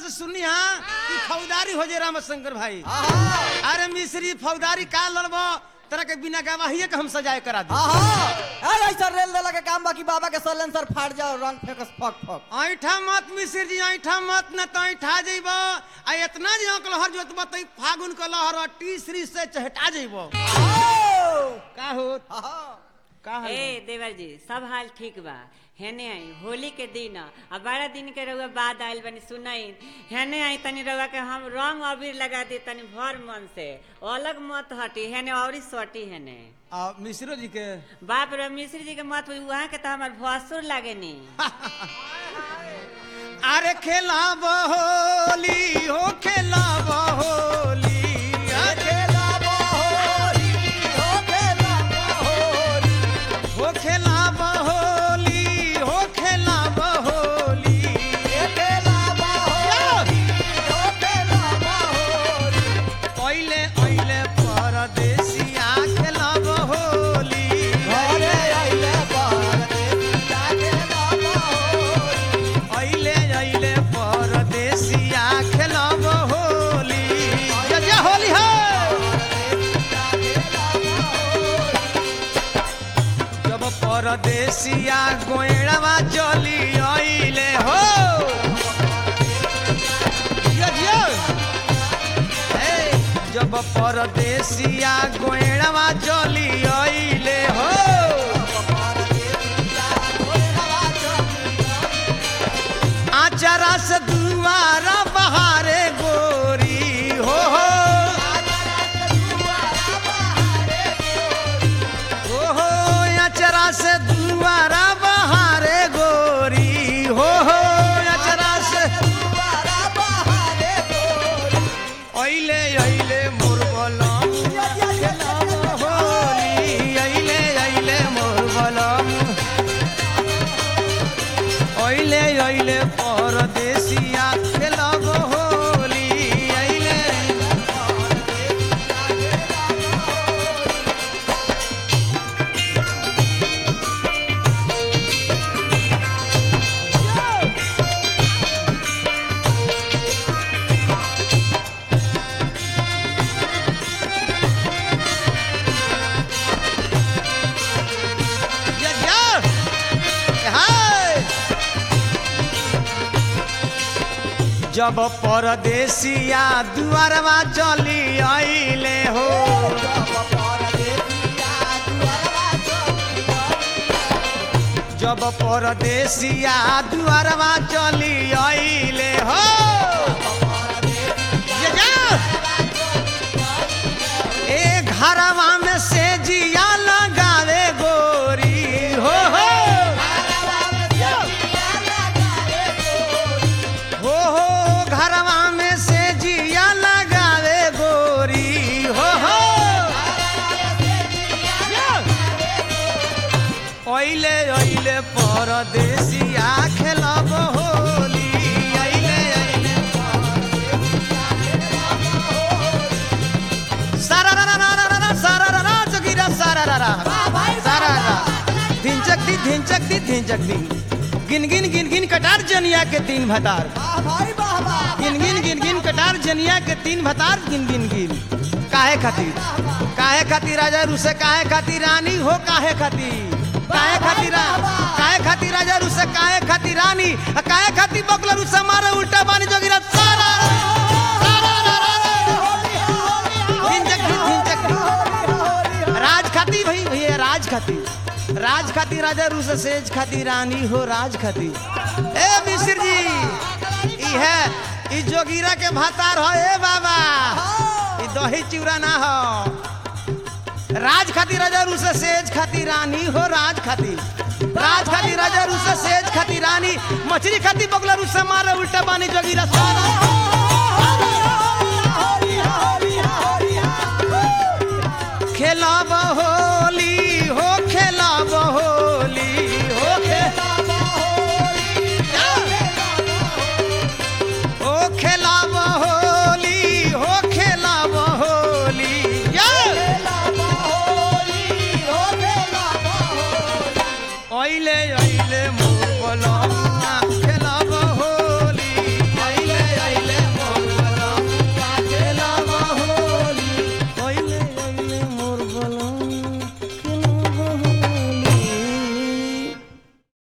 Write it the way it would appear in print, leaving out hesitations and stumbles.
से सुनी हाँ कि फौदारी हो जे रामशंकर भाई। अरे मिश्री फौदारी का लड़बो तरह के बिना गवाहिए के हम सजाए करा दी। ऐसा रेल देला के काम बाकी बाबा के सलेंसर फाड़ जाओ रंग फेंकस फक फक। ऐठा मत मिश्री जी ऐठा मत न तो ऐठा जइबो आ इतना जे अंक लहर जोतबो त फागुन के लहर टीसरी से चहटा जइबो। का हो का हो ए देवर जी सब हाल ठीक बा। हेने आई होली के दिन अब 12 दिन के रउआ बाद आइल बनी सुनाई। हेने आई तनी रउआ के हम रंग अबीर लगा दी तनी भर मन से अलग मत हटी हेने औरी सटी हेने। मिश्रो जी के बाप रे मिश्री जी के मत वहाँ के तो हमार भसुर लागे नी। अरे खेला होली हो खेला होली हो खेला होली हो खेला होली ओइले ओइले परदेसिया खेला होली ओइले ओइले परदेसिया खेला होली जय होली हो। जब परदेसिया गोइड़वा चली आइले हो जब परदेसिया गोइड़वा चली आइले हो आचारा से दुआरा बहारे गोरी हो आचारा से दुआरा बहारे गोरी हो आचारा से ओइले ओइले मोर बलम होली ओइले ओइले मोर बलम ओइले ओइले परदेसिया खेलब होली ओइले जब परदेसिया दुआरवा चली आइले हो जब परदेसिया दुआरवा चली आइले हो ए घरवा में से जिया लगावे गोरी हो घरवा में से जिया लगावे गोरी हो ओइले ओइले परदेसिया खेलब होली ओइले ओइले सारा जोगिरा सारा धिंचक दी गिन गिन कटार जनिया के तीन भतार गिन गिन कटार जनिया के तीन भतार गिन काहे खातिर राजा रुसे काहे खातिर रानी हो काहे खातिर राजा रुसे काहे खातिर रानी काहे खातिर बकला रुसे मारे उल्टा बानी जोगिरा सारा राज खाती भैया राज खाती राजा रूस सेज खाती रानी हो राज खाती। ए मिश्र जी ई है ई जोगिरा के भातार हो ए बाबा ई दही चिवड़ा ना हो राज खाती राजा रूस सेज खाती रानी हो राज खाती राजा रूस सेज खाती रानी मछली खाती बगला रूस मारे उल्टा बानी जोगिरा सारा